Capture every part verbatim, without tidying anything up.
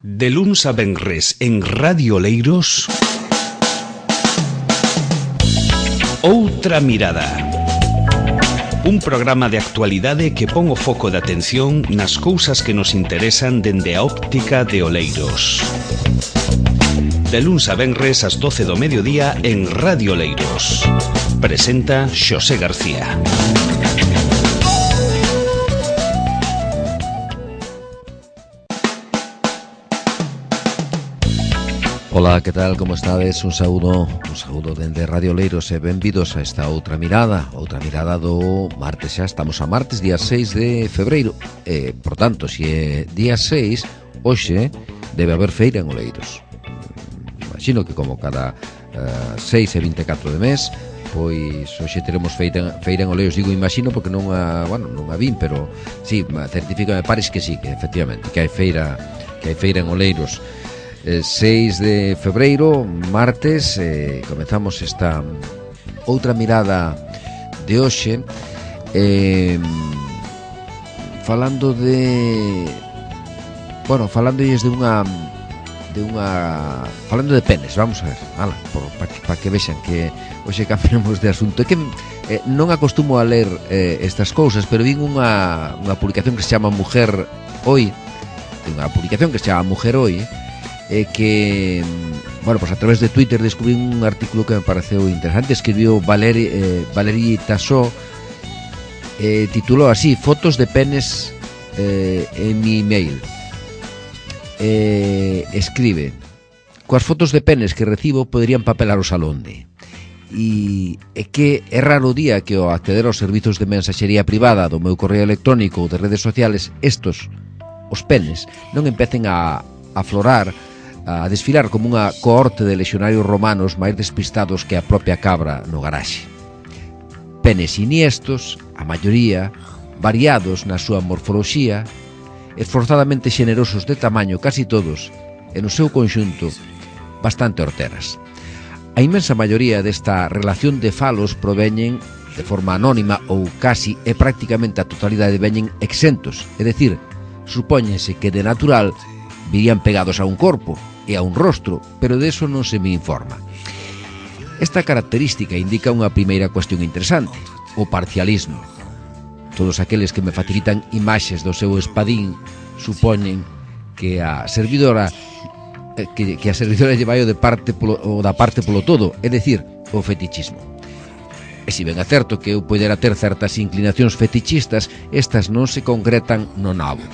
De luns a venres en Radio Oleiros, Outra Mirada. Un programa de actualidade que pon o foco de atención nas cousas que nos interesan dende a óptica de Oleiros. De luns a venres ás doce do mediodía en Radio Oleiros. Presenta Xosé García. Ola, que tal, como estades? Un saúdo, un saúdo dende Radio Oleiros e benvidos a esta outra mirada, outra mirada do martes. Xa estamos a martes, día seis de febreiro. E, por tanto, se é día seis, hoxe debe haber feira en Oleiros. Imagino que como cada uh, seis e vinte e catro de mes, pois hoxe teremos feira, feira en Oleiros. Digo imagino porque non a, bueno, non a vin, pero sí, certifica, me parece que sí, que efectivamente, que hai feira, que hai feira en Oleiros. seis de febreiro, martes, eh, comezamos esta outra mirada de hoxe, eh, falando de, bueno, falándoles de unha, de unha, falando de penes, vamos a ver, para que, pa que vexan que hoxe cambiamos de asunto. É que eh, non acostumo a ler eh, estas cousas, pero vin unha, unha publicación que se chama Mujer Hoy, unha publicación que se chama Mujer Hoy, eh, que, bueno, pues a través de Twitter descubrí un artículo que me pareceu interesante. Escribió Valeri, eh, Valerie Tassot, eh, tituló así: Fotos de penes eh, en mi email. Eh, escribe: coas fotos de penes que recibo poderían papelar o salón de. E é que é raro o día que ao acceder aos servizos de mensaxería privada do meu correo electrónico ou de redes sociales, estos, os penes, non empecen a aflorar, a desfilar como unha cohorte de lexionarios romanos máis despistados que a propia cabra no garaxe. Penes iniestos, a maioría, variados na súa morfoloxía, esforzadamente xenerosos de tamaño casi todos, e no seu conxunto bastante horteras. A inmensa maioría desta relación de falos proveñen de forma anónima ou casi e prácticamente a totalidade veñen exentos, é dicir, supóñese que de natural virían pegados a un corpo e a un rostro, pero de eso non se me informa. Esta característica indica unha primeira cuestión interesante: o parcialismo. Todos aqueles que me facilitan imaxes do seu espadín supoñen que a servidora que, que a servidora lle vai o de parte polo, o da parte polo todo, é dicir, o fetichismo. E se ben é certo que eu poidera ter certas inclinacións fetichistas, estas non se concretan no nabo.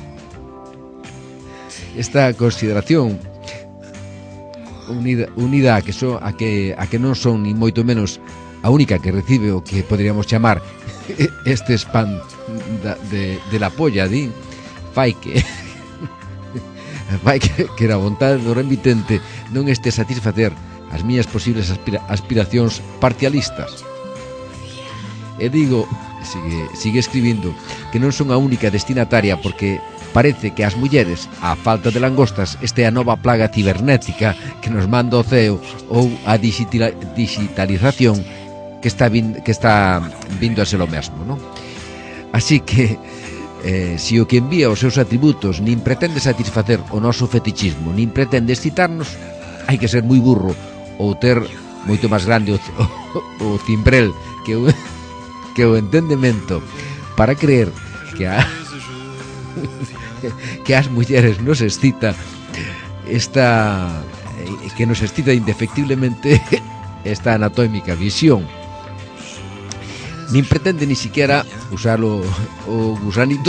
Esta consideración unida, unida a que so, a que a que non son ni moito menos a única que recibe o que poderíamos chamar este spam da, de, de la polla, di, fai que fai que, que a vontade do remitente non este satisfacer as miñas posibles aspira, aspiracións parcialistas. E digo, sigue, sigue escribindo, que non son a única destinataria, porque parece que as mulleres, á falta de langostas, este é a nova plaga cibernética que nos manda o ceo, ou a digitalización que está, vin, que está vindo a ser o mesmo, non? Así que, eh, se o que envía os seus atributos nin pretende satisfacer o noso fetichismo, nin pretende excitarnos, hai que ser moi burro ou ter moito máis grande o, o, o cimbrel que o, que o entendemento para creer que a que as mulleres nos excita esta que nos excita indefectiblemente esta anatómica visión. Nin pretende ni siquiera usar o, o gusanito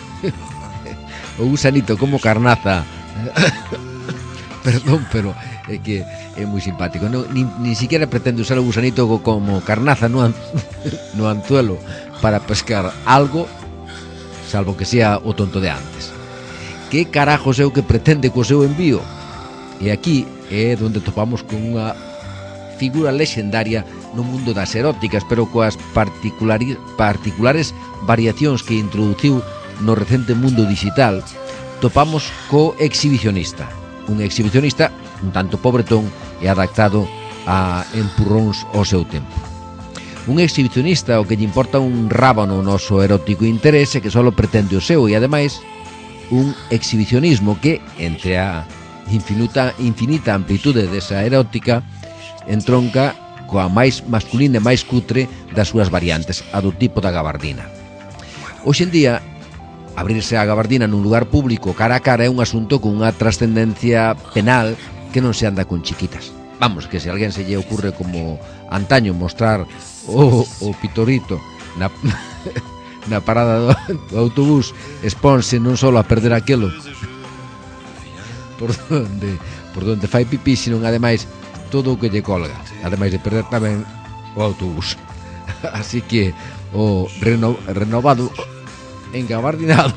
o gusanito como carnaza. Perdón, pero é que é moi simpático. No, ni, ni siquiera pretende usar o gusanito como carnaza no, an, no anzuelo para pescar algo, salvo que sea o tonto de antes. Que carajos é o que pretende co seu envío? E aquí é onde topamos con unha figura lexendaria no mundo das eróticas, pero coas particulari, particulares variacións que introduciu no recente mundo digital. Topamos co exhibicionista, un exhibicionista un tanto pobretón e adaptado a empurróns ao seu tempo. Un exhibicionista o que lle importa un rábano o noso erótico interese, que só pretende o seu, e ademais un exhibicionismo que, entre a infinita, infinita amplitude desa erótica, entronca coa máis masculina e máis cutre das súas variantes, a do tipo da gabardina. Hoxe en día, abrirse a gabardina nun lugar público cara a cara é un asunto con unha trascendencia penal que non se anda con chiquitas. Vamos, que se alguén se lle ocurre como antaño mostrar o, o pitorito na, na parada do, do autobús, expónse non só a perder aquilo por donde, por donde fai pipí, sino ademais todo o que lle colga, ademais de perder tamén o autobús. Así que o reno, renovado engabardinado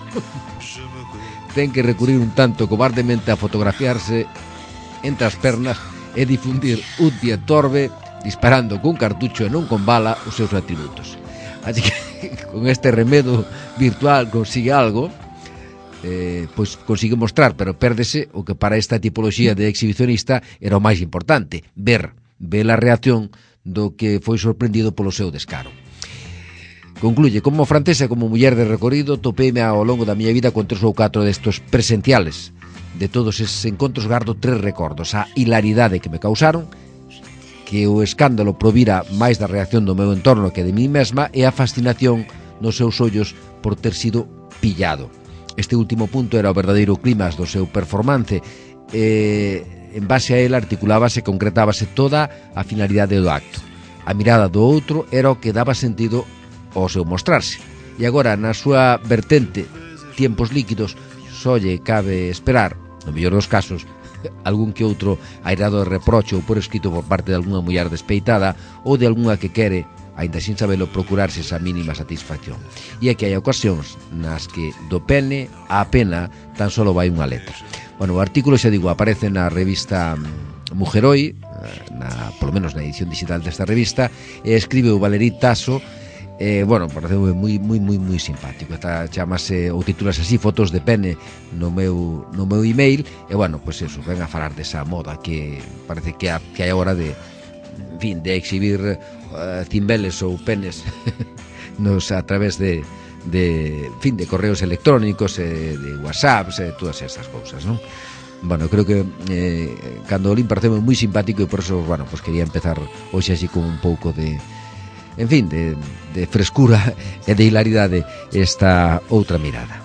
ten que recurrir un tanto cobardemente a fotografiarse entre as pernas e difundir un día torbe disparando cun cartucho e non con bala os seus atributos. Así que con este remedo virtual consigue algo, eh, pois consigue mostrar, pero pérdese o que para esta tipoloxía de exhibicionista era o máis importante, ver, ver a reacción do que foi sorprendido polo seu descaro. Concluye, como francesa e como muller de recorrido, topeime ao longo da miña vida con tres ou catro destos presenciales. De todos eses encontros gardo tres recordos: a hilaridade que me causaron, que o escándalo provira máis da reacción do meu entorno que de mí mesma, e a fascinación nos seus ollos por ter sido pillado. Este último punto era o verdadeiro clímax do seu performance, e en base a ele articulábase e concretábase toda a finalidade do acto. A mirada do outro era o que daba sentido ao seu mostrarse. E agora, na súa vertente tiempos líquidos, só lle cabe esperar, no mellor dos casos, algún que outro airado de reproche ou por escrito por parte de algunha muller despeitada ou de algunha que quere, aínda sin sabelo, procurarse esa mínima satisfacción. E é que hai ocasións nas que do pene á pena tan solo vai unha letra. Bueno, o artículo, xa digo, aparece na revista Mujeroi, na, polo menos na edición digital desta revista, e escribe o Valerí Tasso. Eh, bueno, parece moi moi moi moi simpático. Está, chamase ou titulas así, Fotos de pene no meu no meu email, e bueno, pois pues eso, ven a falar desa moda que parece que a, que hai agora de, en fin, de exhibir uh, cimbeles ou penes nos a través de de, en fin, de correos electrónicos, eh, de WhatsApps, e eh, todas esas cousas, non? Bueno, creo que eh, cando o lin parece moi simpático, e por eso, bueno, pues quería empezar hoxe así con un pouco de, en fin, de, de frescura e de hilaridade esta outra mirada.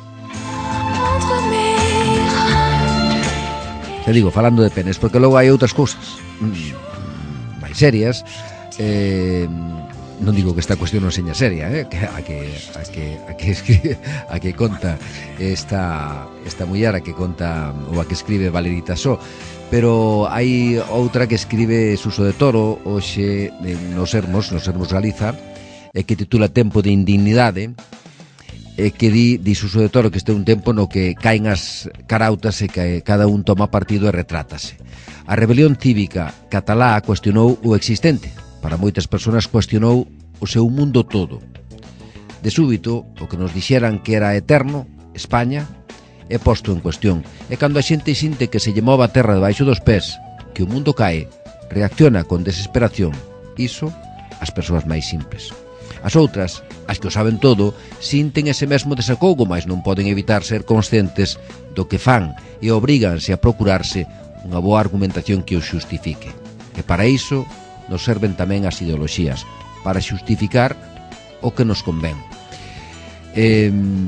Te digo, falando de penes, porque logo hai outras cousas mmm, máis serias. Eh, non digo que esta cuestión non seña seria, eh, que, a que a que a que escribe, a que conta esta esta muller, a que conta ou a que escribe Valerí Tasso. Pero hai outra que escribe Suso de Toro hoxe nos Sermos, nos Sermos Galiza, e que titula Tempo de indignidade, e que di, di Suso de Toro que este é un tempo no que caen as carautas e que cada un toma partido e retrátase. A rebelión cívica catalá cuestionou o existente. Para moitas persoas cuestionou o seu mundo todo. De súbito, o que nos dixeran que era eterno, España, é posto en cuestión, e cando a xente sinte que se lle move a terra debaixo dos pés, que o mundo cae, reacciona con desesperación. Iso, as persoas máis simples. As outras, as que o saben todo, sinten ese mesmo desacougo, mas non poden evitar ser conscientes do que fan e obríganse a procurarse unha boa argumentación que o xustifique. E para iso nos serven tamén as ideoloxías, para xustificar o que nos convén. Eh...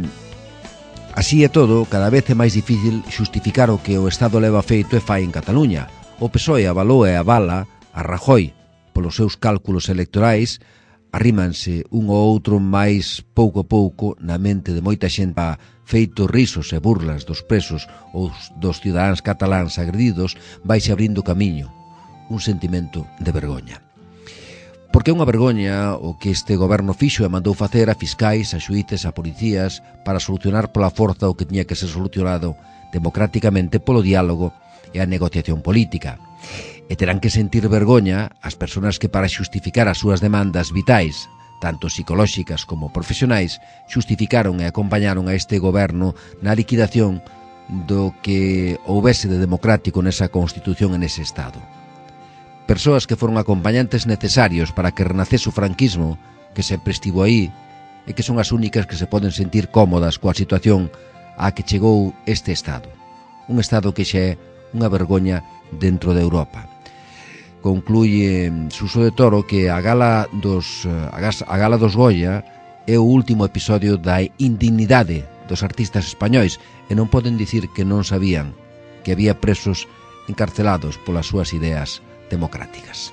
Así é todo, cada vez é máis difícil xustificar o que o Estado leva feito e fai en Cataluña. O P S O E avalou e avala a Rajoy polos seus cálculos electorais, arrímanse un ou outro máis pouco a pouco na mente de moita xente a feito risos e burlas dos presos ou dos cidadáns cataláns agredidos, vaise abrindo camiño, un sentimento de vergoña. Porque é unha vergoña o que este goberno fixo e mandou facer a fiscais, a xuíces, a policías para solucionar pola forza o que tiña que ser solucionado democráticamente polo diálogo e a negociación política. E terán que sentir vergoña as persoas que para xustificar as súas demandas vitais, tanto psicolóxicas como profesionais, xustificaron e acompañaron a este goberno na liquidación do que houbese de democrático nesa Constitución e nese Estado. Persoas que foron acompañantes necesarios para que renacese o franquismo, que sempre estivo aí, e que son as únicas que se poden sentir cómodas coa situación a que chegou este Estado. Un Estado que xa é unha vergoña dentro de Europa. Concluye Suso de Toro que a gala dos a gala dos Goya é o último episodio da indignidade dos artistas españois e non poden dicir que non sabían que había presos encarcelados polas súas ideas democráticas.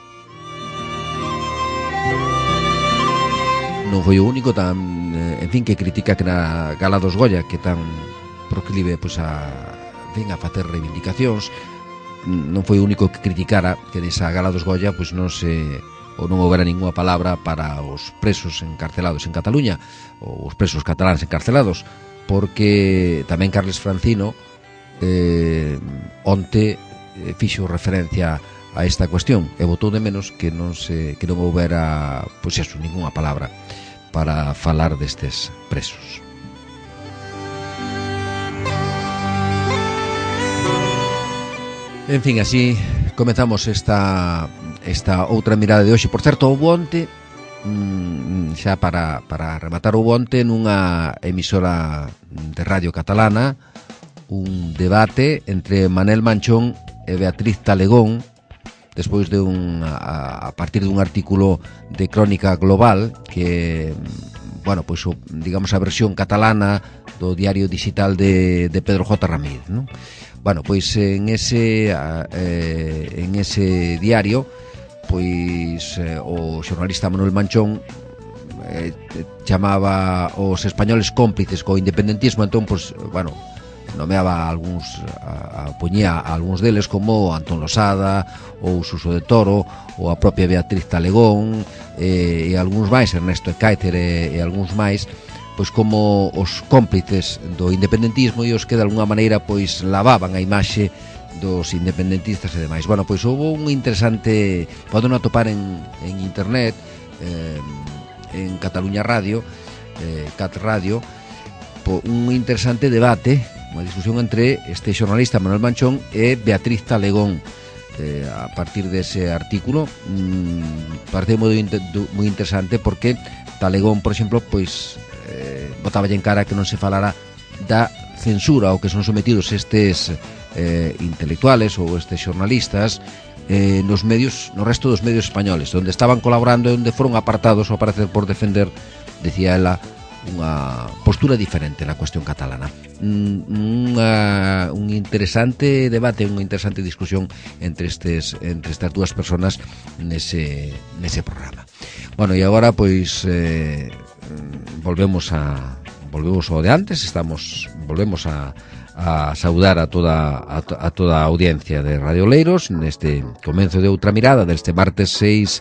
Non foi o único tan, en fin, que critica que na gala dos Goya que tan proclive pois a, en fin, a facer reivindicacións. Non foi o único que criticara que desa gala dos Goya pois non se ou non houbera ninguna palabra para os presos encarcelados en Cataluña ou os presos cataláns encarcelados, porque tamén Carles Francino eh, onte eh, fixo referencia a esta cuestión e botou de menos que non se que non houbera pois eso, ninguna palabra para falar destes presos. En fin, así comezamos esta esta outra mirada de hoxe. Por certo, houbo onte, mm, xa para, para rematar, houbo onte nunha emisora de radio catalana un debate entre Manel Manchón e Beatriz Talegón despois de un a, a partir dun artículo de Crónica Global que, bueno, pois o, digamos a versión catalana do diario digital de, de Pedro J. Ramírez, non? Bueno, pois en ese eh, en ese diario pois eh, o xornalista Manuel Manchón eh, chamaba os españoles cómplices co independentismo, entón, pois, bueno, nomeaba a algúns a, a poñía a algúns deles como Antón Losada ou Suso de Toro ou a propia Beatriz Talegón eh, e algúns máis, Ernesto Ecáiter e, e algúns máis, pois como os cómplices do independentismo e os que de alguna maneira pois lavaban a imaxe dos independentistas e demais. Bueno, pois houve un interesante, poden atopar en, en internet eh, en Cataluña Radio, eh, Cat Radio, po, un interesante debate, unha discusión entre este xornalista Manuel Manchón e Beatriz Talegón eh, a partir dese artículo. mm, parece moi, moi interesante porque Talegón, por exemplo, pois eh, botaba en cara que non se falara da censura ao que son sometidos estes eh, intelectuales ou estes xornalistas eh, nos medios, no resto dos medios españoles, onde estaban colaborando e onde foron apartados ao parecer por defender, decía ela, unha postura diferente na cuestión catalana. Unha, un interesante debate, unha interesante discusión entre estes entre estas dúas persoas nese, nese programa. Bueno, e agora pois eh, volvemos a volvemos ao de antes, estamos volvemos a, a saudar a toda a, a toda a audiencia de Radio Oleiros neste comenzo de outra mirada deste martes seis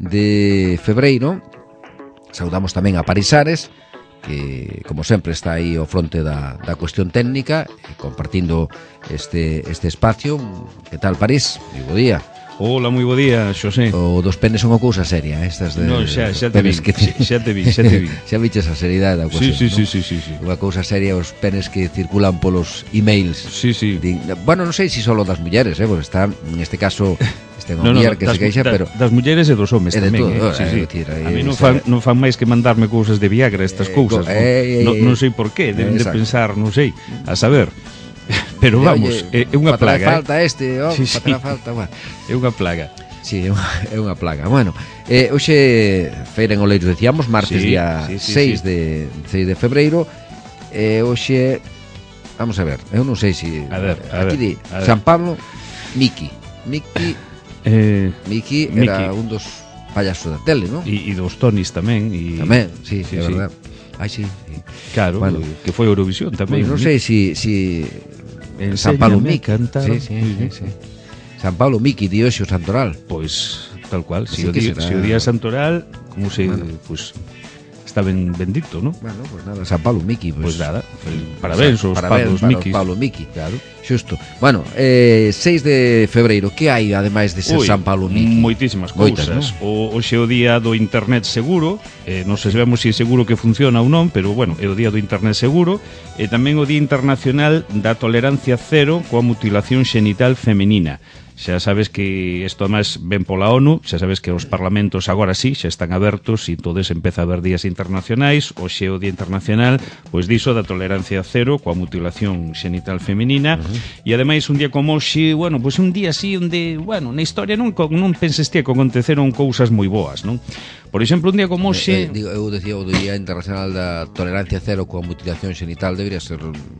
de febreiro. Saudamos tamén a Parisares, que como sempre está aí ao fronte da, da cuestión técnica, compartindo este, este espacio. Que tal, París? Moi bo día. Hola, moi bo día, Xosé. O dos penes son unha cousa seria, estas de... No, xa, xa te vi, que... xa te vi, xa te vi. Xa viches a seriedade da cuestión, sí, sí, ¿no? sí, sí, sí, sí. Unha cousa seria os penes que circulan polos emails. Sí, sí. De, bueno, non sei se si solo das mulleres, eh, porque está, en este caso, este é unha no, muller no, que das, se queixa, da, pero... Das mulleres e dos homes tamén, todo, eh? eh, Sí, sí. Decir, a mí non fan, non fan máis que mandarme cousas de Viagra, estas eh, cousas. Eh, eh, non, non sei por qué, deben de pensar, non sei, a saber... Pero vamos, oye, é unha plaga, falta eh? este, oh, sí, sí. falta, bueno. É unha plaga. Sí, é unha, é unha plaga. Bueno, eh, hoxe feira en Oleiros, decíamos, martes sí, día sí, sí, seis, sí. De, seis de febreiro. E eh, hoxe, vamos a ver, eu non sei se... A ver, a aquí ver, di, a ver. San Pablo, Miki. Miki, eh, Miki era Miki. Un dos payasos da tele, non? E, e dos Tonis tamén. E... Tamén, sí, sí, é sí. verdad. Ai, sí, sí. Claro, bueno, que foi Eurovisión tamén. Bueno, non sei se... Si, si San Pablo Miki. Sí, sí, sí, sí. San Pablo Miki, di hoxe o Santoral. Pois, tal cual, se si o, será... si o día Santoral, como se, bueno, pues, está ben bendito, ¿no? Bueno, pues nada, San Pablo Miki, Pues pues, nada, parabéns aos Pablos Miki. Pablo Miki. Claro. Xusto. Bueno, eh, seis de febreiro, que hai ademais de ser Ui, San Pablo Miki? Moitísimas Moitas, cousas. ¿no? O, hoxe é o día do internet seguro, eh, non sabemos se é seguro que funciona ou non, pero bueno, é o día do internet seguro, e tamén o día internacional da tolerancia cero coa mutilación xenital femenina. Xa sabes que isto además ven pola ONU, xa sabes que os parlamentos agora sí, xa están abertos e todos empeza a haber días internacionais. Hoxe o Día Internacional, pois diso, da tolerancia cero coa mutilación xenital femenina. Uh-huh. E ademais un día como hoxe, bueno, pois un día así onde, bueno, na historia non, non penses que aconteceron cousas moi boas, non? Por exemplo, un día como hoxe... Eh, eh, digo, eu decía o Día Internacional da Tolerancia Cero coa mutilación xenital debería ser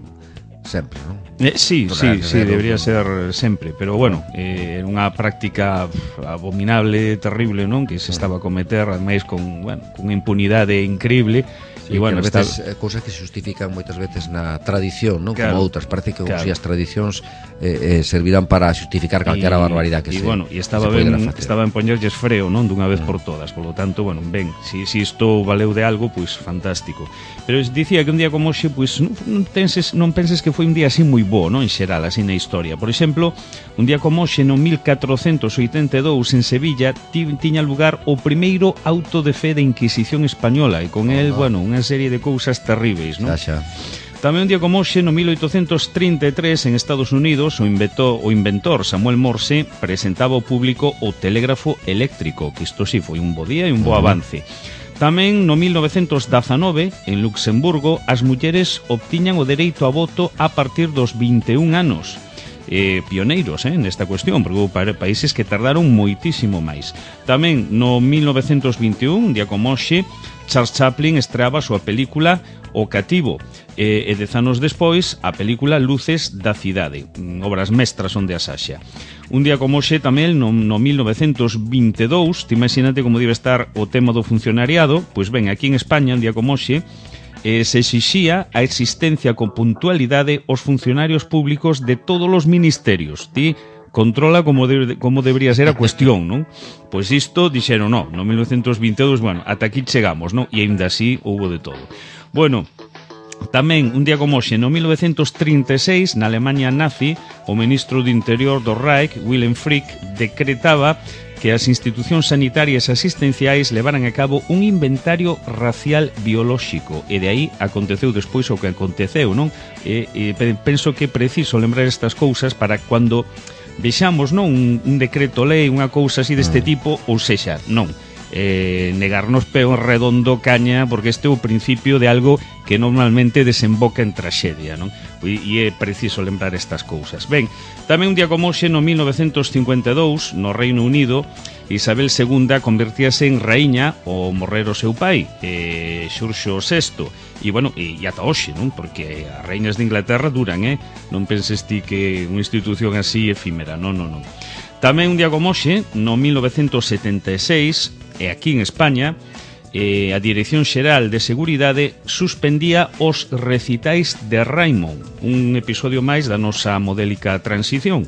sempre, non? Eh, sí, sí, sí, debería ser sempre, pero bueno, é eh, unha práctica abominable, terrible, non? Que se estaba a cometer, ademais con, bueno, con impunidade increíble. Sí, e bueno, que veces está... cousas que se justifican moitas veces na tradición, non? Claro, como outras, parece que claro, si as tradicións eh, eh, servirán para justificar calquera barbaridade que e, se. E bueno, e estaba ben, estaba en poñerlles freo, non, dunha vez mm. por todas. Por lo tanto, bueno, ben, si, si isto valeu de algo, pois pues, fantástico. Pero dicía que un día como hoxe, pois pues, non, penses, non penses que foi un día así moi bo, non, en xeral, así na historia. Por exemplo, un día como hoxe no mil catrocentos oitenta e dous en Sevilla ti, tiña lugar o primeiro auto de fe da Inquisición española e con el, oh, bueno, unha serie de cousas terríveis, non? Xa, xa. Tamén un día como hoxe, no mil oitocentos trinta e tres, en Estados Unidos, o inventor, o inventor Samuel Morse presentaba ao público o telégrafo eléctrico, que isto sí foi un bo día e un bo avance. Tamén no mil novecentos dezanove, en Luxemburgo, as mulleres obtiñan o dereito a voto a partir dos vinte e un anos. Eh, pioneiros eh, nesta cuestión, porque houve países que tardaron moitísimo máis. Tamén no mil novecentos vinte e un, un día como hoxe, Charles Chaplin estreaba a súa película O Cativo, e, e dez anos despois a película Luces da Cidade, obras mestras onde as haxa. Un día como hoxe tamén no, no mil novecentos vinte e dous, te imagínate como debe estar o tema do funcionariado. Pois ben, aquí en España un día como hoxe eh, se exixía a existencia con puntualidade os funcionarios públicos de todos os ministerios. Ti controla como, de, como debería ser a cuestión, non? Pois isto dixeron, no, no mil novecentos vinte e dous, bueno, ata aquí chegamos, non? E aínda así houbo de todo. Bueno, tamén un día como hoxe, no mil novecentos trinta e seis, na Alemanha nazi, o ministro do Interior do Reich, Wilhelm Frick, decretaba que as institucións sanitarias e asistenciais levaran a cabo un inventario racial biolóxico, e de aí aconteceu despois o que aconteceu, non? E, e penso que é preciso lembrar estas cousas para cuando vexamos, non, un, un decreto lei, unha cousa así deste tipo, ou sexa, non, eh, negarnos peo redondo caña, porque este é o principio de algo que normalmente desemboca en traxedia, non? E, e é preciso lembrar estas cousas. Ben, tamén un día como hoxe, no mil novecentos cincuenta e dous, no Reino Unido, Isabel segunda convertíase en raíña ao morrer o seu pai, eh, Xurxo sexto. E, bueno, e, e ata hoxe, non? Porque as reiñas de Inglaterra duran, eh? Non penses ti que unha institución así efímera, non, non, non. Tamén un día como hoxe, no mil novecentos setenta e seis, e aquí en España, eh, a Dirección Xeral de Seguridade suspendía os recitais de Raimon, un episodio máis da nosa modélica transición.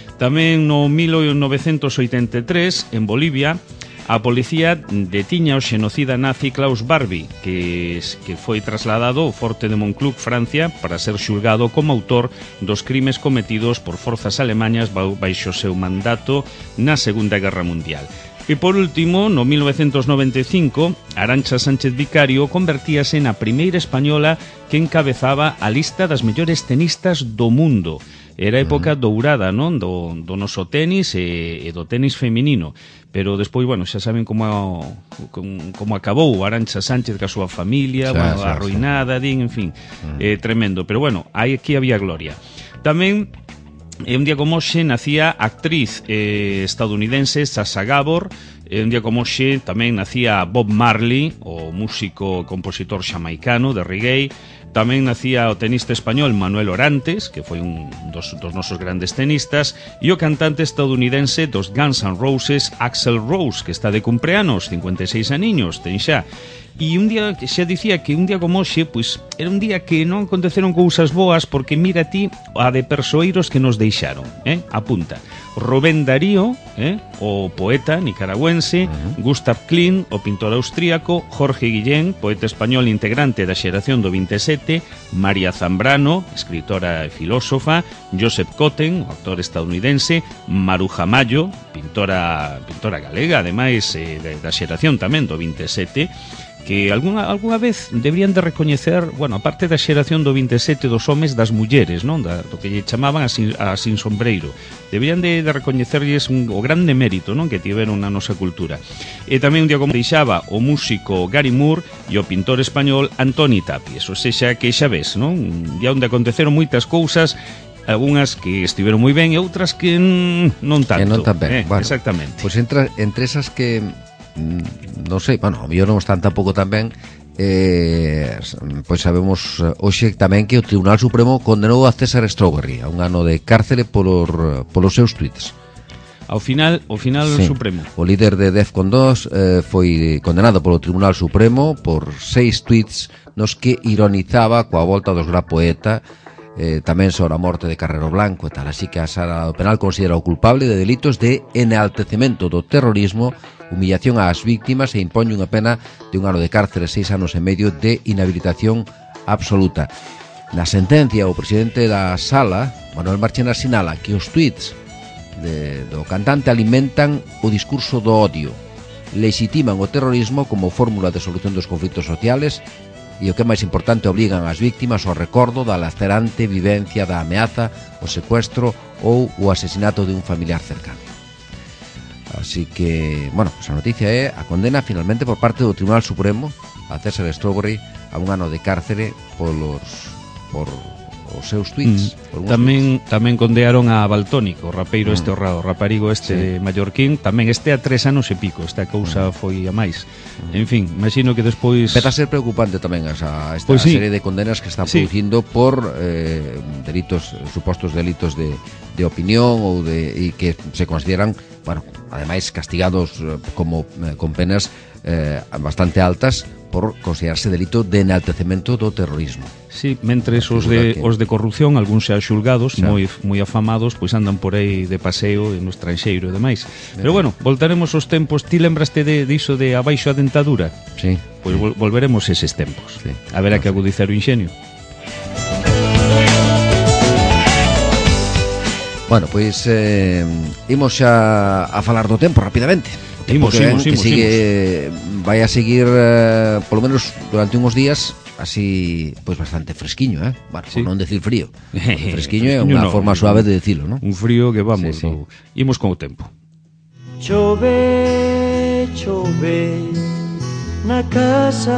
Tamén no mil novecentos oitenta e tres, en Bolivia, a policía detiña o xenocida nazi Klaus Barbie, que, que foi trasladado ao forte de Monclús, Francia, para ser xulgado como autor dos crimes cometidos por forzas alemañas baixo seu mandato na Segunda Guerra Mundial. E por último, no mil novecentos noventa e cinco, Arantxa Sánchez Vicario convertíase na primeira española que encabezaba a lista das mellores tenistas do mundo. Era a época dourada, non? Do, do noso tenis e, e do tenis feminino. Pero despois, bueno, xa saben como, como, como acabou Arantxa Sánchez ca súa familia, xa, bueno, xa, arruinada, xa. Din, en fin, mm. eh, tremendo. Pero bueno, aí aquí había gloria. Tamén, e un día como hoxe, nacía a actriz eh, estadounidense Sasha Gabor. E un día como hoxe tamén nacía Bob Marley, o músico e compositor xamaicano de reggae. Tamén nacía o tenista español Manuel Orantes, que foi un dos, dos nosos grandes tenistas, e o cantante estadounidense dos Guns N' Roses, Axl Rose, que está de cumpleanos, cincuenta e seis aniños, ten xa. E un día, xa dicía que un día como hoxe, pois, era un día que non aconteceron cousas boas, porque mira ti a de persoeiros que nos deixaron, eh? Apunta. Rubén Darío, eh? o poeta nicaragüense, uh-huh. Gustav Klimt, o pintor austríaco, Jorge Guillén, poeta español integrante da xeración do vinte e sete, María Zambrano, escritora e filósofa, Joseph Cotten, o actor estadounidense, Maruja Mayo, pintora, pintora galega, ademais eh, da xeración tamén do vinte e sete, que algunha, algunha vez deberían de recoñecer, bueno, a parte da xeración do vinte e sete dos homes, das mulleres, non? Da, do que lle chamaban a sin, a sin sombreiro. Deberían de, de recoñecerlles un, o grande mérito, non? Que tiveron na nosa cultura. E tamén un día como deixaba o músico Gary Moore e o pintor español Antoni Tapies. O sexa que xa ves, non? Un día onde aconteceron moitas cousas, algunhas que estiveron moi ben e outras que mm, non tanto. Que non tan ben, eh, bueno, exactamente. Pois pues entre, entre esas que non sei, bueno, a mellor non están tampouco tan ben, eh, pois sabemos hoxe tamén que o Tribunal Supremo condenou a César Strawberry a un ano de cárcere polos, polos seus tweets. Ao final, o final sí. Supremo. O líder de Defcon dos eh, foi condenado polo Tribunal Supremo por seis tweets nos que ironizaba coa volta dos Gran Poeta, eh, tamén sobre a morte de Carrero Blanco e tal. Así que a Sala do Penal considera o culpable de delitos de enaltecemento do terrorismo, humillación ás víctimas e impoñe unha pena de un ano de cárcere, seis anos e medio de inhabilitación absoluta. Na sentencia, o presidente da Sala, Manuel Marchena, sinala que os tweets de, do cantante alimentan o discurso do odio, legitiman o terrorismo como fórmula de solución dos conflitos sociales e, o que é máis importante, obrigan as víctimas ao recordo da lacerante vivencia da ameaza, o secuestro ou o asesinato de un familiar cercano. Así que, bueno, pues a noticia é a condena finalmente por parte do Tribunal Supremo a César Strawberry a un ano de cárcere polos por os seus tweets. Mm. Tamén tweets. Tamén condearon a Baltónico, o rapeiro mm. este, o raparigo este sí. de Mallorquín, tamén este a tres anos e pico. Esta cousa mm. foi a máis. Mm. En fin, imagino que despois... Peta a ser preocupante tamén esa, esta pues sí. serie de condenas que están sí. producindo por eh, delitos, supostos delitos de, de opinión ou de, e que se consideran, bueno, ademais castigados como eh, con penas eh, bastante altas por considerarse delito de enaltecemento do terrorismo. Sí, mentres os de, que... os de corrupción, algúns xa xulgados, xa. moi moi afamados, pois andan por aí de paseo no estranxeiro e demais. Pero bueno, voltaremos aos tempos. Ti lembraste de diso de abaixo a dentadura? Sí. Pois vol volveremos eses tempos. Sí. A ver a que agudizar o inxenio. Bueno, pois eh, imos xa a falar do tempo rapidamente. Imos, imos, que imos, sigue, imos. Vai a seguir eh, polo menos durante unhos días así, pois bastante fresquiño, eh? Bueno, sí. por non decir frío. Fresquiño é unha no, forma suave de decirlo, ¿no? Un frío que vamos, sí, sí. No, imos con o tempo. Chove, chove na casa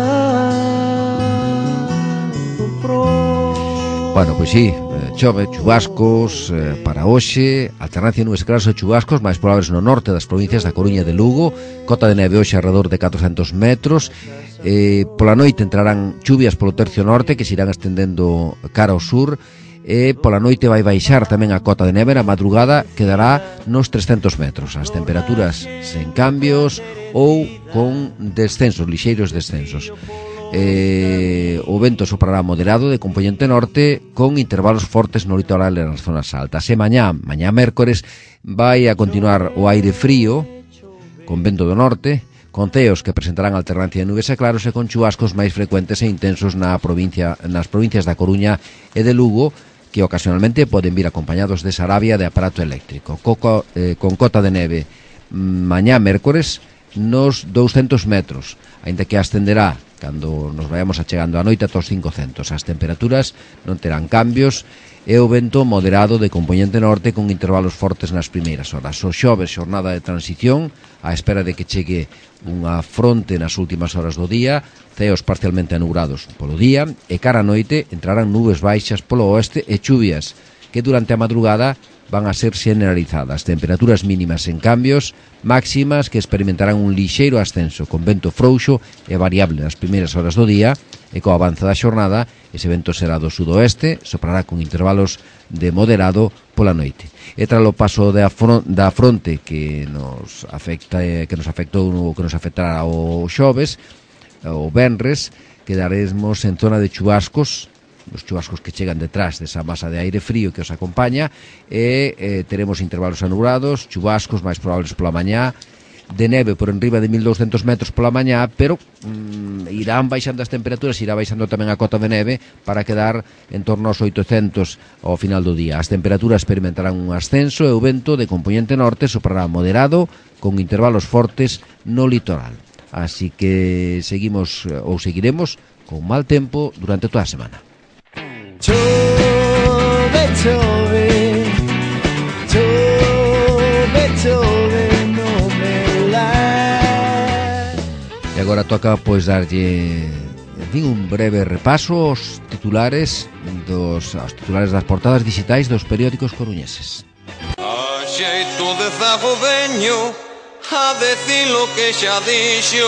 do pro. Bueno, pois sí, chove, chubascos eh, para hoxe, alternancia nubes claras e chubascos máis probables no norte das provincias da Coruña e de Lugo, cota de neve hoxe alrededor de catrocentos metros, eh, pola noite entrarán chuvias polo tercio norte que se irán estendendo cara ao sur, e pola noite vai baixar tamén a cota de neve, a madrugada quedará nos trescentos metros, as temperaturas sen cambios ou con descensos, lixeiros descensos. Eh, o vento soprará moderado de componente norte con intervalos fortes no litoral e nas zonas altas. E mañá, mañá mércores, vai a continuar o aire frío con vento do norte, con ceos que presentarán alternancia de nubes e claros e con chubascos máis frecuentes e intensos na provincia, nas provincias da Coruña e de Lugo, que ocasionalmente poden vir acompañados de Sarabia de aparato eléctrico. Coco, eh, con cota de neve mañá mércores nos douscentos metros, aínda que ascenderá cando nos vayamos achegando a noite ata os cincocentos. As temperaturas non terán cambios e o vento moderado de componente norte con intervalos fortes nas primeiras horas. O xoves, xornada de transición, á espera de que chegue unha fronte nas últimas horas do día, ceos parcialmente anubrados polo día, e cara a noite entrarán nubes baixas polo oeste e chuvias, que durante a madrugada van a ser generalizadas. Temperaturas mínimas en cambios, máximas que experimentarán un lixeiro ascenso, con vento frouxo e variable nas primeiras horas do día, e coa avanza da xornada, ese vento será do sudoeste, soprará con intervalos de moderado pola noite. E tras o paso da, fron da fronte que nos afecta, que nos afectou, que nos afectará o xoves, o venres, quedaremos en zona de chubascos, os chubascos que chegan detrás desa masa de aire frío que os acompaña, e eh, teremos intervalos anubrados, chubascos máis probables pola mañá, de neve por enriba de mil douscentos metros pola mañá, pero mm, irán baixando as temperaturas, irá baixando tamén a cota de neve para quedar en torno aos oitocentos ao final do día. As temperaturas experimentarán un ascenso e o vento de componente norte soprará moderado con intervalos fortes no litoral. así que seguimos ou seguiremos con mal tempo durante toda a semana. Chove, chove, chove, chove, no me la. E agora toca pois darlle, en fin, un breve repaso aos titulares dos aos titulares das portadas digitais dos periódicos coruñeses. A xeito de zago veño a decir lo que xa dixo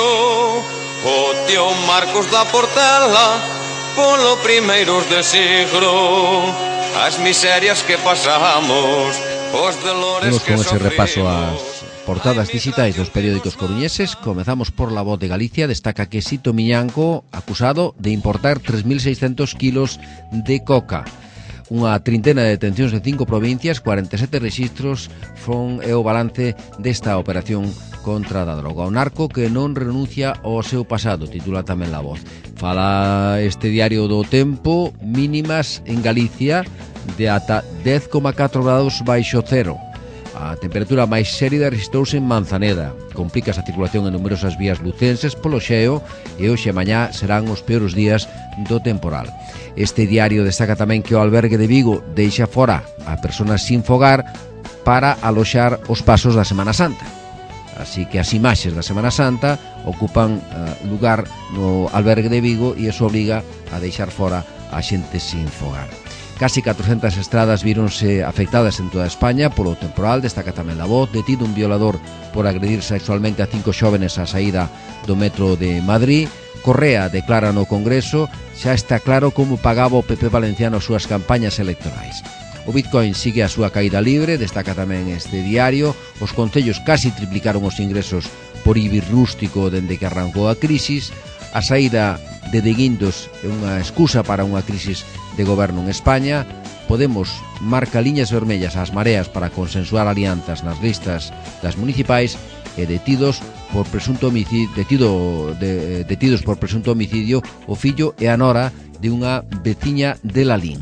o tío Marcos da Portela polo primeiros de siglo, as miserias que pasamos, os dolores que sofrimos. Con ese repaso ás sofrimos. portadas digitais dos periódicos coruñeses, comezamos por La Voz de Galicia. Destaca que Sito Miñanco acusado de importar tres mil seiscentos kilos de coca. Unha trintena de detencións en cinco provincias, cuarenta e sete rexistros, son é o balance desta operación contra da droga. O narco que non renuncia ao seu pasado, titula tamén La Voz. Fala este diario do Tempo, mínimas en Galicia de ata dez coma catro grados baixo cero. A temperatura máis xérida registrouse en Manzaneda. Complica a circulación en numerosas vías lucenses polo xeo e hoxe e mañá serán os peores días do temporal. Este diario destaca tamén que o albergue de Vigo deixa fora a persoas sin fogar para aloxar os pasos da Semana Santa. Así que as imaxes da Semana Santa ocupan uh, lugar no albergue de Vigo e iso obriga a deixar fora a xente sin fogar. Casi catrocentas estradas víronse afectadas en toda España polo temporal. Destaca tamén La Voz, detido un violador por agredir sexualmente a cinco xóvenes á saída do metro de Madrid. Correa declara no Congreso xa está claro como pagaba o P P valenciano as súas campañas electorais. O Bitcoin sigue a súa caída libre, destaca tamén este diario. Os concellos casi triplicaron os ingresos por I B I rústico dende que arrancou a crisis. A saída de De Guindos é unha excusa para unha crisis de goberno en España. Podemos marca liñas vermellas ás mareas para consensuar alianzas nas listas das municipais e detidos por presunto homicidio, detido, de, detidos por presunto homicidio o fillo e a nora de unha veciña de Lalín.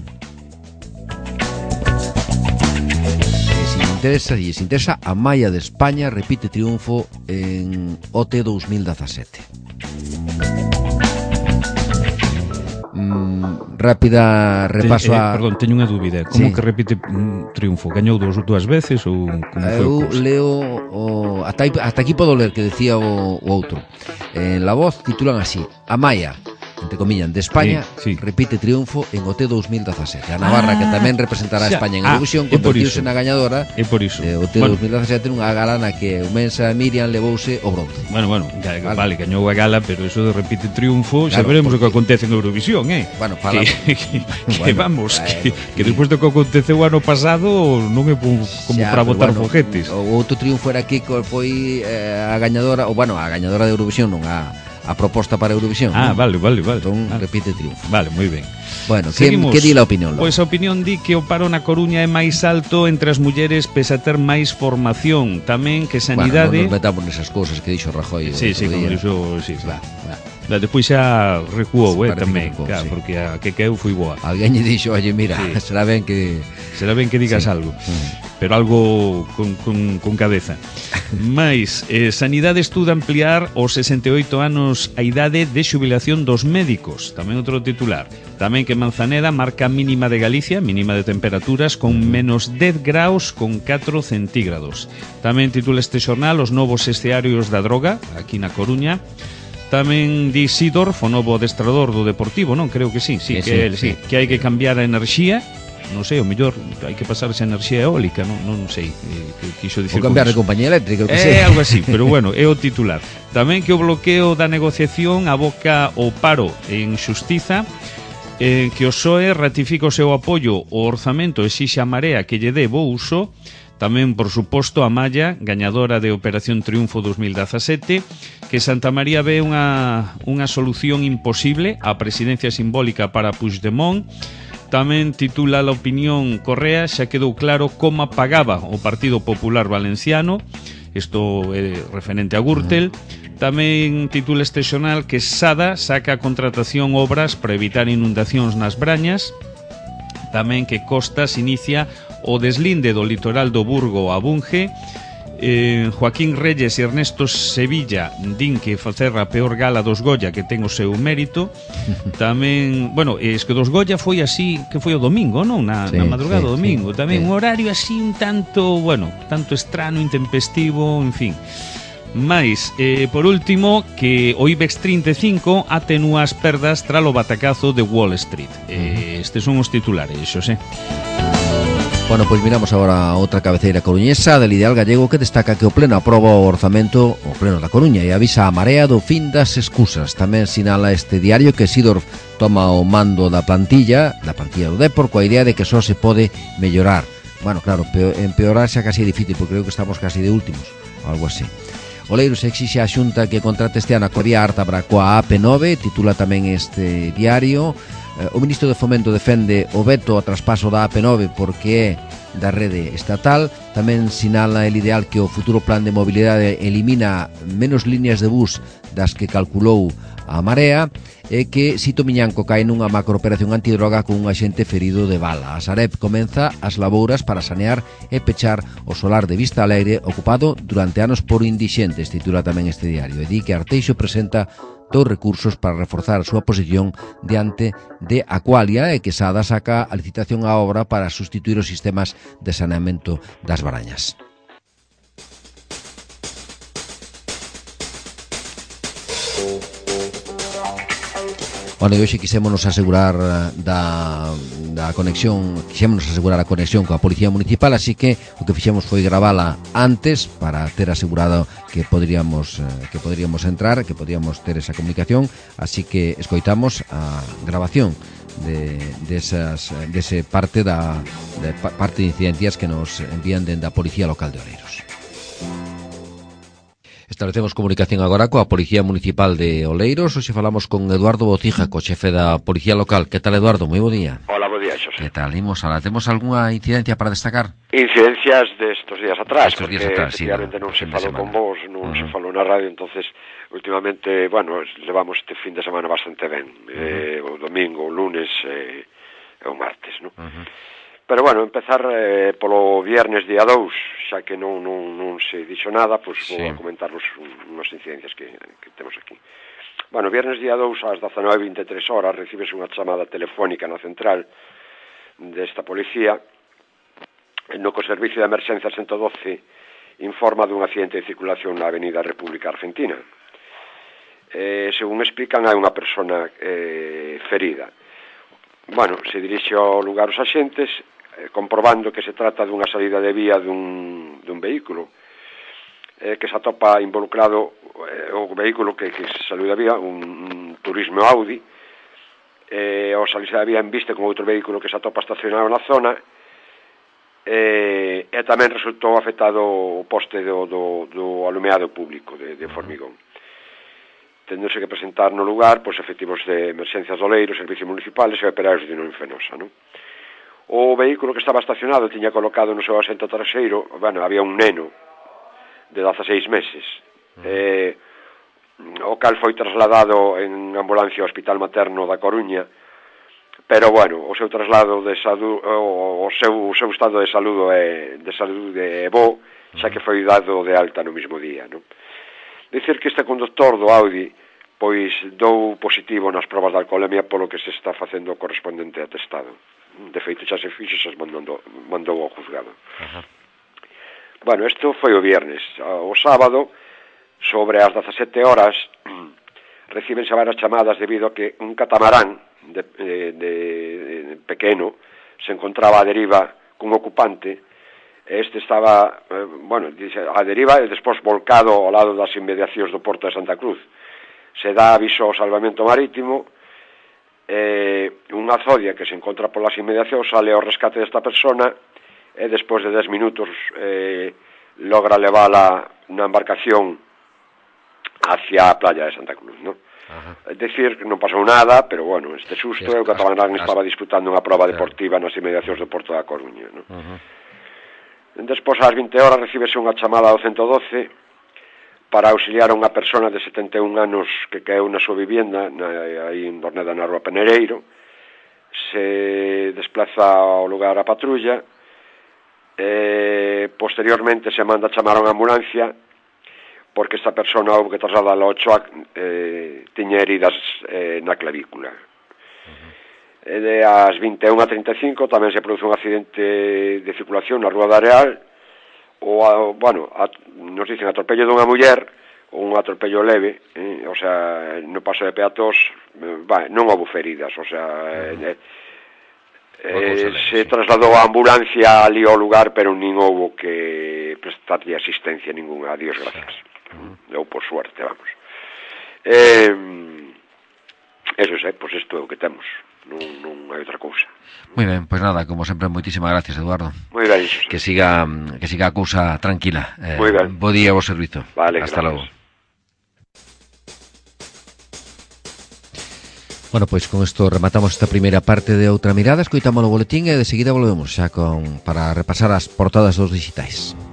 E se interesa, e se interesa, a Malla de España repite triunfo en O T dos mil dezasete. Mm, rápida repaso Te, eh, a... Perdón, teño unha dúbida. Como Sí. que repite mm, triunfo? Gañou dous, dúas veces ou como foi Eu o cousa? leo o, ata, aí, ata aquí podo ler que decía o, o outro. En La Voz titulan así: A Malla, entre comillas, de España, Sí, sí. repite triunfo en O T dos mil dezasete. A Navarra, Ah, que tamén representará a xa, España en ah, Eurovisión, é por convertiuse iso. na gañadora É por iso. de O T Bueno. dos mil dezasete, nunha gala na que o Mensa Miriam levouse o bronce. Bueno, bueno, ga- Vale. vale, gañou a gala, pero eso de repite triunfo, xa Claro, veremos o que porque- acontece en Eurovisión, eh? Bueno, fala- que, que, que Bueno, vamos, que, bueno. que despois do que aconteceu o ano pasado non é po- como Xa, para pero botar bueno, foguetes. O outro triunfo era que co- foi eh, a gañadora, ou bueno, a gañadora de Eurovisión, non a a proposta para Eurovisión. Ah, non? vale, vale, vale. Entón Ah, repite triunfo. Vale, moi ben. Bueno, que, Seguimos. que di la opinión? Lola? Pois a opinión di que o paro na Coruña é máis alto entre as mulleres pese a ter máis formación. Tamén que sanidade... Bueno, non nos metamos nesas cousas que dixo Rajoy. o Sí, sí, outro como día. dixo, sí, sí. Va, va. La despois xa recuou, Sí, eh, parece tamén, que recuou, claro, sí. porque a que queu foi boa. Alguén lle dixo, oye, mira, Sí. será ben que... Será ben que digas Sí. algo, Mm. pero algo con, con, con cabeza. Mais, eh, Sanidade estuda ampliar aos sesenta e oito anos a idade de xubilación dos médicos. Tamén outro titular. Tamén que Manzaneda marca mínima de Galicia, mínima de temperaturas, con menos dez graus con catro centígrados. Tamén titula este xornal os novos escearios da droga, aquí na Coruña. Tamén di Sidorf, o novo adestrador do Deportivo, non? Creo que sí, sí, Que que, sí, el, sí, sí. que hai que cambiar a enerxía. Non sei, o mellor hai que pasarse a enerxía eólica, non, non sei eh, que quixo dicir Ou cambiar con de iso. compañía eléctrica, o que É sei. algo así, pero bueno, é o titular. Tamén que o bloqueo da negociación aboca o paro en xustiza, eh, que o P S O E ratifica o seu apoio ao orzamento, exixe a Marea que lle dé bo uso. Tamén, por suposto, a Malla, gañadora de Operación Triunfo dos mil dezasete, que Santa María ve unha, unha solución imposible á presidencia simbólica para Puigdemont. Tamén titula La Opinión Correa, xa quedou claro como pagaba o Partido Popular Valenciano, isto é referente a Gürtel. Tamén titula este xornal que Sada saca a contratación obras para evitar inundacións nas Brañas. Tamén que Costas inicia o deslinde do litoral do Burgo a Bunge. Eh, Joaquín Reyes e Ernesto Sevilla din que facer a peor gala dos Goya, que ten o seu mérito. Tamén, bueno, es que dos Goya foi así, que foi o domingo, non? Na, sí, na madrugada sí, do domingo. sí, Tamén sí. un horario así un tanto, bueno, tanto estrano, intempestivo, en fin. Mais, eh, por último, que o IBEX trinta e cinco atenúa as perdas tras o batacazo de Wall Street. Eh, estes son os titulares, Xosé. Bueno, pois miramos agora a outra cabeceira coruñesa del Ideal Gallego, que destaca que o Pleno aproba o orzamento o Pleno da Coruña e avisa a Marea do fin das excusas. Tamén sinala este diario que Sidorf toma o mando da plantilla, da plantilla do Depor, coa idea de que só se pode mellorar. Bueno, claro, empeorar xa casi é difícil, porque creo que estamos casi de últimos, algo así. Oleiros exixe a Xunta que contrate este ano a Corea Ártabra coa A P nove, titula tamén este diario. O ministro de Fomento defende o veto ao traspaso da A P nove porque é da rede estatal. Tamén sinala el Ideal que o futuro plan de mobilidade elimina menos líneas de bus das que calculou a Marea, e que Sito Miñanco cae nunha macrooperación antidroga con un axente ferido de bala. A Sareb comeza as labouras para sanear e pechar o solar de Vista Alegre ocupado durante anos por indixentes, titula tamén este diario, e di que Arteixo presenta dos recursos para reforzar a súa posición diante de Aqualia, e que Sada saca a licitación á obra para sustituir os sistemas de saneamento das Barañas. Bueno, e hoxe quixémonos asegurar da, da conexión, quixémonos asegurar a conexión coa Policía Municipal, así que o que fixemos foi gravala antes para ter asegurado que poderíamos que poderíamos entrar, que poderíamos ter esa comunicación, así que escoitamos a grabación de desas de dese parte da de parte de incidencias que nos envían dende a Policía Local de Oleiros. Establecemos comunicación agora coa Policía Municipal de Oleiros. Hoxe falamos con Eduardo Bocija, co xefe da Policía Local. Que tal, Eduardo? Moi bo día. Hola, bo día, Xosé. Que tal? Imos ala. Temos algunha incidencia para destacar? Incidencias destos días atrás, estos porque días atrás, efectivamente sí, non se fin de falou semana. con vos, non uh -huh. se falou na radio, entonces últimamente, bueno, levamos este fin de semana bastante ben. Uh -huh. eh, o domingo, o lunes eh, e o martes, non? Uh -huh. Pero, bueno, empezar eh, polo viernes día dous, xa que non, non, non se dixo nada, pois pues, sí. vou a comentarvos un, unhas incidencias que, que temos aquí. Bueno, viernes día dous, ás dezanove e vinte e tres horas, recibes unha chamada telefónica na central desta policía, no que o Servicio de Emerxencia ciento doce informa dun accidente de circulación na Avenida República Argentina. Eh, según explican, hai unha persona eh, ferida. Bueno, se dirixe ao lugar os axentes, comprobando que se trata dunha salida de vía dun, dun vehículo eh, que se atopa involucrado eh, o vehículo que, que se saliu da vía, un, un Turismo Audi, eh, o salirse da vía en viste con outro vehículo que se atopa estacionado na zona, eh, e tamén resultou afectado o poste do, do, do alumeado público de, de Formigón. Tendose que presentar no lugar pois, efectivos de emerxencias do Oleiros, servicios municipales e operarios de non Fenosa, non? O vehículo que estaba estacionado tiña colocado no seu asento traseiro, bueno, había un neno de dezaseis meses, uh -huh. eh, o cal foi trasladado en ambulancia ao Hospital Materno da Coruña, pero, bueno, o seu traslado de saúde, o, o, seu, o seu estado de saúde é de saúde é bo, xa que foi dado de alta no mesmo día, non? Dicir que este conductor do Audi pois dou positivo nas probas de alcoholemia, polo que se está facendo o correspondente atestado. De feito, xa se fixo, xa se mandou, mandou ao juzgado. Uh -huh. Bueno, isto foi o viernes. O sábado, sobre as dezasete horas, recíbense varias chamadas debido a que un catamarán de, de, de, de pequeno se encontraba a deriva cun ocupante. Este estaba, eh, bueno, a deriva e despois volcado ao lado das inmediacións do Porto de Santa Cruz. Se dá aviso ao salvamento marítimo, eh, unha zodia que se encontra polas inmediacións sale ao rescate desta persona e despois de dez minutos eh, logra levala na embarcación hacia a playa de Santa Cruz, non? É dicir, que non pasou nada, pero, bueno, este susto é o que Catamarán estaba disputando unha prova deportiva nas inmediacións do Porto da Coruña, non? Uh -huh. Despois, ás vinte horas, recíbese unha chamada ao ciento doce para auxiliar a unha persona de setenta e un anos que caeu na súa vivienda, na, aí en Dorneda, na Rúa Penereiro. Se desplaza ao lugar a patrulla, eh, posteriormente se manda chamar a unha ambulancia porque esta persona houve que trasladar ao choac, eh, tiña heridas eh, na clavícula. Uh-huh. E de as vinte e unha a trinta e cinco tamén se produce un accidente de circulación na Rúa da Areal, ou, a, bueno, a, nos dicen atropello dunha muller, ou un atropello leve, eh, o sea, no paso de peatóns, eh, bah, non houve feridas, o sea, uh-huh. eh, eh, se trasladou a ambulancia ali ao lugar, pero nin houve que prestarlle asistencia ninguna, a Dios gracias. Uh-huh. Ou por suerte, vamos. Eh, eso é, pois isto é o que temos, non, non hai outra cousa. Moi ben, pois nada, como sempre, moitísimas gracias, Eduardo. Moi ben, Xosé. Que siga, que siga a cousa tranquila. Eh, Moi ben. Bo día, bo servizo. Vale, hasta gracias. logo. Bueno, pois con isto rematamos esta primeira parte de Outra Mirada, escoitamos o boletín e de seguida volvemos xa con para repasar as portadas dos digitais.